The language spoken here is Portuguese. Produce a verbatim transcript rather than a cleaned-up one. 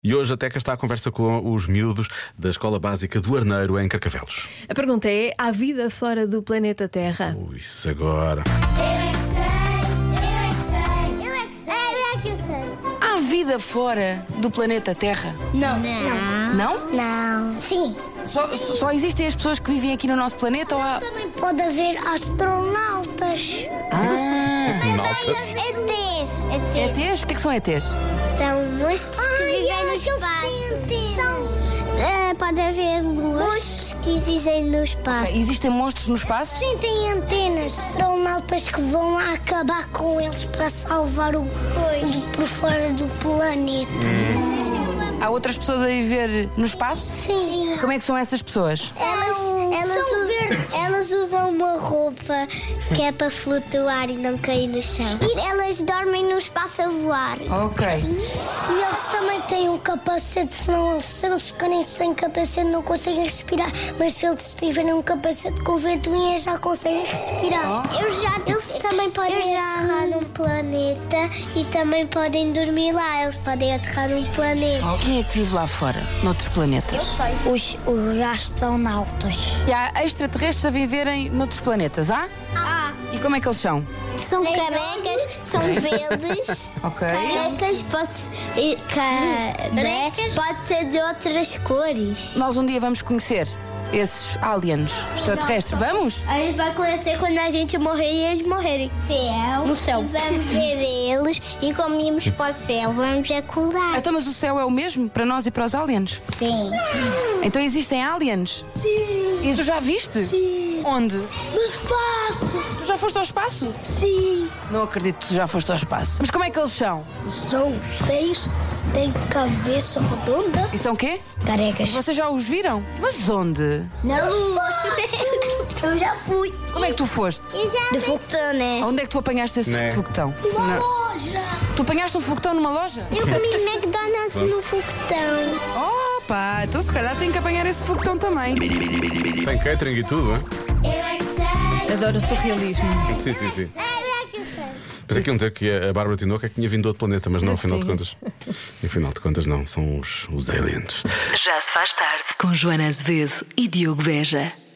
E hoje a Teca está à conversa com os miúdos da Escola Básica do Arneiro, em Carcavelos. A pergunta é: há vida fora do planeta Terra? Ui, isso agora. Eu é que sei, eu é que sei, eu é que sei, eu é que sei. Há vida fora do planeta Terra? Não. Não. Não? Não. Sim. Só, só existem as pessoas que vivem aqui no nosso planeta ou há... Também pode haver astronautas. Ah, Malta. É E Tês. E Tês? O que é que são E Tês? São monstros que vivem no espaço. São... É, pode haver monstros que existem no espaço. Existem monstros no espaço? Sim, tem antenas. Astronautas que vão lá acabar com eles para salvar o mundo por fora do planeta. Há outras pessoas a viver no espaço? Sim. Como é que são essas pessoas? Elas, elas, usam, elas usam uma roupa que é para flutuar e não cair no chão. E elas dormem no espaço a voar. Ok. E eles também têm um capacete, senão eles, se eles ficarem sem capacete não conseguem respirar. Mas se eles tiverem um capacete com ventoinha já conseguem respirar. Eu já, eles também podem aterrar num planeta e também podem dormir lá. Eles podem aterrar num planeta. Quem é que vive lá fora, noutros planetas? Os, os astronautas. E há extraterrestres a viverem noutros planetas, há? Ah, E como é que eles são? são carecas, são verdes. Ok. Carecas pode, e carecas pode ser de outras cores. Nós um dia vamos conhecer esses aliens extraterrestres. Vamos? A gente vai conhecer quando a gente morrer e eles morrerem. Céu. No céu. Vamos ver eles e como irmos para o céu, vamos acordar. Então, mas o céu é o mesmo para nós e para os aliens? Sim. Então existem aliens? Sim. E tu já viste? Sim. Onde? No espaço. Tu já foste ao espaço? Sim. Não acredito que tu já foste ao espaço. Mas como é que eles são? São feios, têm cabeça redonda. E são quê? Carecas. Vocês já os viram? Mas onde? Na lua. Eu já fui. Como é que tu foste? Eu já De foguetão, né? Onde é que tu apanhaste esse Né? foguetão? Numa Na- loja. Tu apanhaste um foguetão numa loja? Eu comi McDonald's no foguetão. Opa, então se calhar tem que apanhar esse foguetão também. Tem catering e tudo, hein? Eu é que sei. Adoro o surrealismo. Sim, sim, sim. Eu é que sei. Pensei que iam dizer que a Bárbara Tinoco é que tinha vindo de outro planeta, mas não, afinal de Sim. contas. Afinal de contas, não. São os, os aliens. Já se faz tarde com Joana Azevedo e Diogo Beja.